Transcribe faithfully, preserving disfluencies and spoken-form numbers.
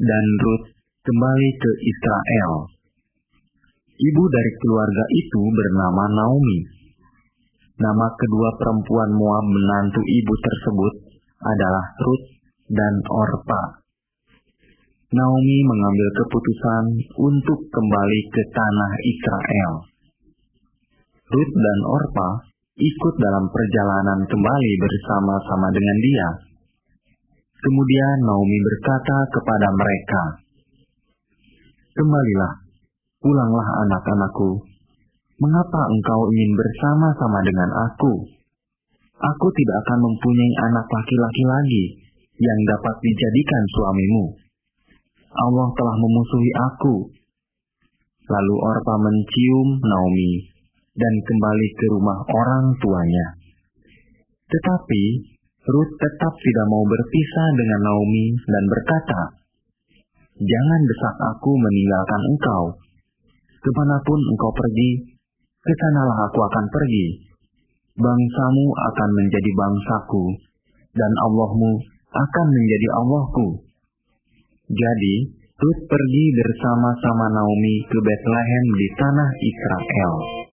dan Rut kembali ke Israel. Ibu dari keluarga itu bernama Naomi. Nama kedua perempuan Moab menantu ibu tersebut adalah Rut dan Orpa. Naomi mengambil keputusan untuk kembali ke tanah Israel. Rut dan Orpa ikut dalam perjalanan kembali bersama-sama dengan dia. Kemudian Naomi berkata kepada mereka, "Kembalilah, pulanglah anak-anakku. Mengapa engkau ingin bersama-sama dengan aku? Aku tidak akan mempunyai anak laki-laki lagi yang dapat dijadikan suamimu. Allah telah memusuhi aku." Lalu Orpa mencium Naomi dan kembali ke rumah orang tuanya. Tetapi Rut tetap tidak mau berpisah dengan Naomi dan berkata, "Jangan desak aku meninggalkan engkau. Kemanapun engkau pergi, kesanalah aku akan pergi. Bangsamu akan menjadi bangsaku, dan Allahmu akan menjadi Allahku." Jadi, Rut pergi bersama-sama Naomi ke Betlehem di tanah Israel.